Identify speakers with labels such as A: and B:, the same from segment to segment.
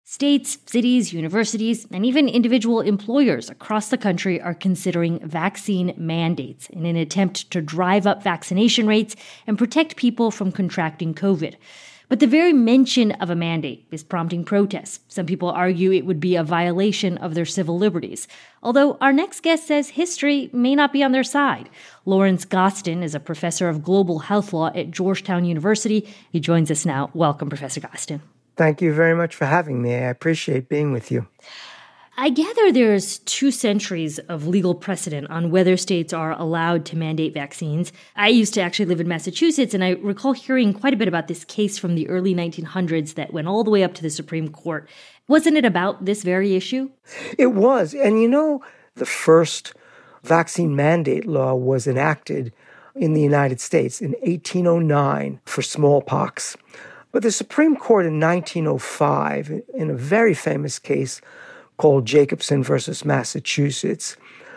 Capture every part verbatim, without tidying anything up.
A: States, cities, universities, and even individual employers across the country are considering vaccine mandates in an attempt to drive up vaccination rates and protect people from contracting COVID. But the very mention of a mandate is prompting protests. Some people argue it would be a violation of their civil liberties. Although our next guest says history may not be on their side. Lawrence Gostin is a professor of global health law at Georgetown University. He joins us now. Welcome, Professor Gostin.
B: Thank you very much for having me. I appreciate being with you.
A: I gather there's two centuries of legal precedent on whether states are allowed to mandate vaccines. I used to actually live in Massachusetts, and I recall hearing quite a bit about this case from the early nineteen hundreds that went all the way up to the Supreme Court. Wasn't it about this very issue?
B: It was. And you know, the first vaccine mandate law was enacted in the United States in eighteen oh nine for smallpox. But the Supreme Court in nineteen oh five, in a very famous case called Jacobson versus Massachusetts,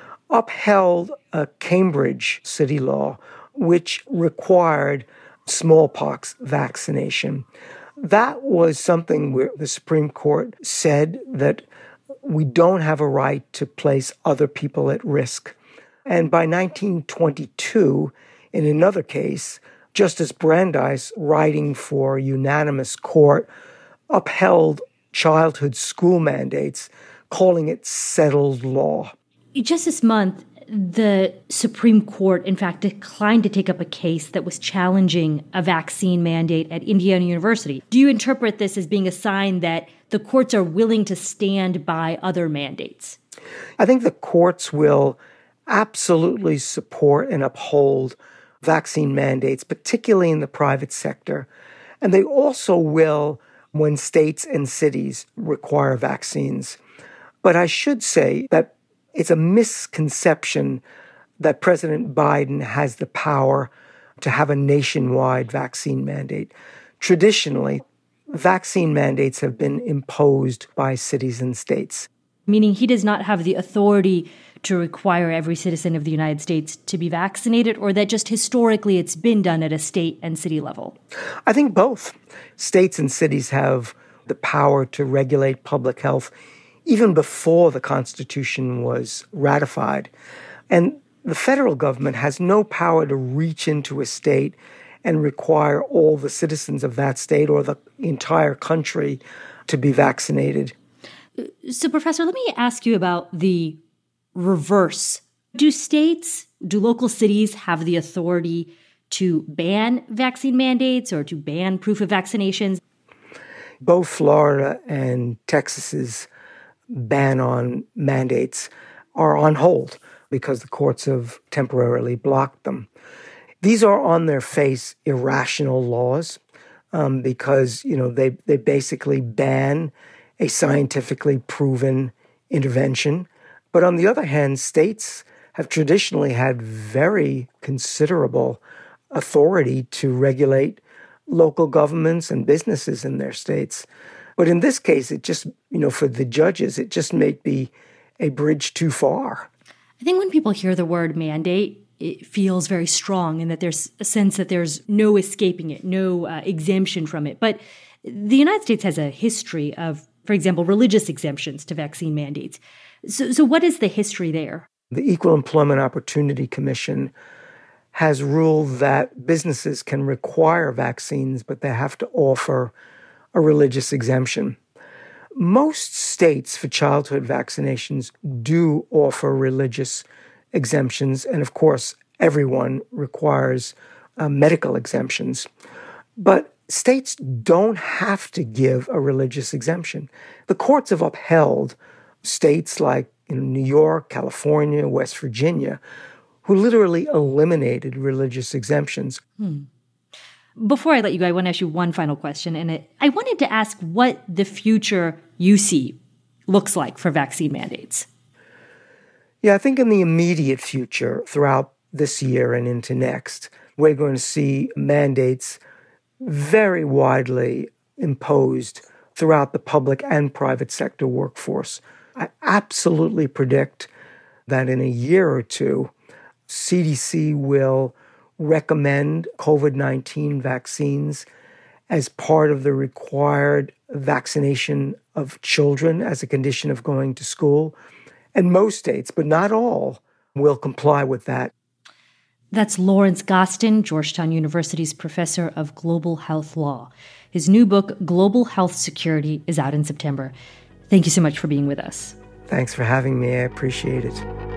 B: upheld a Cambridge city law which required smallpox vaccination. That was something where the Supreme Court said that we don't have a right to place other people at risk. And by nineteen twenty-two, in another case, Justice Brandeis, writing for a unanimous court, upheld childhood school mandates, calling it settled law.
A: Just this month, the Supreme Court, in fact, declined to take up a case that was challenging a vaccine mandate at Indiana University. Do you interpret this as being a sign that the courts are willing to stand by other mandates?
B: I think the courts will absolutely support and uphold vaccine mandates, particularly in the private sector. And they also will when states and cities require vaccines. But I should say that it's a misconception that President Biden has the power to have a nationwide vaccine mandate. Traditionally, vaccine mandates have been imposed by cities and states.
A: Meaning he does not have the authority to require every citizen of the United States to be vaccinated, or that just historically it's been done at a state and city level?
B: I think both. States and cities have the power to regulate public health even before the Constitution was ratified. And the federal government has no power to reach into a state and require all the citizens of that state or the entire country to be vaccinated.
A: So, Professor, let me ask you about the reverse. Do states, do local cities have the authority to ban vaccine mandates or to ban proof of vaccinations?
B: Both Florida and Texas's ban on mandates are on hold because the courts have temporarily blocked them. These are on their face irrational laws um, because, you know, they, they basically ban a scientifically proven intervention. But on the other hand, states have traditionally had very considerable authority to regulate local governments and businesses in their states. But in this case, it just, you know, for the judges, it just may be a bridge too far.
A: I think when people hear the word mandate, it feels very strong and that there's a sense that there's no escaping it, no uh, exemption from it. But the United States has a history of, for example, religious exemptions to vaccine mandates. So, so what is the history there?
B: The Equal Employment Opportunity Commission has ruled that businesses can require vaccines, but they have to offer a religious exemption. Most states for childhood vaccinations do offer religious exemptions, and of course, everyone requires uh, medical exemptions. But states don't have to give a religious exemption. The courts have upheld states like you know, New York, California, West Virginia, who literally eliminated religious exemptions.
A: Hmm. Before I let you go, I want to ask you one final question. And it, I wanted to ask what the future you see looks like for vaccine mandates.
B: Yeah, I think in the immediate future, throughout this year and into next, we're going to see mandates very widely imposed throughout the public and private sector workforce. I absolutely predict that in a year or two, C D C will recommend COVID nineteen vaccines as part of the required vaccination of children as a condition of going to school. And most states, but not all, will comply with that.
A: That's Lawrence Gostin, Georgetown University's professor of global health law. His new book, Global Health Security, is out in September. Thank you so much for being with us.
B: Thanks for having me. I appreciate it.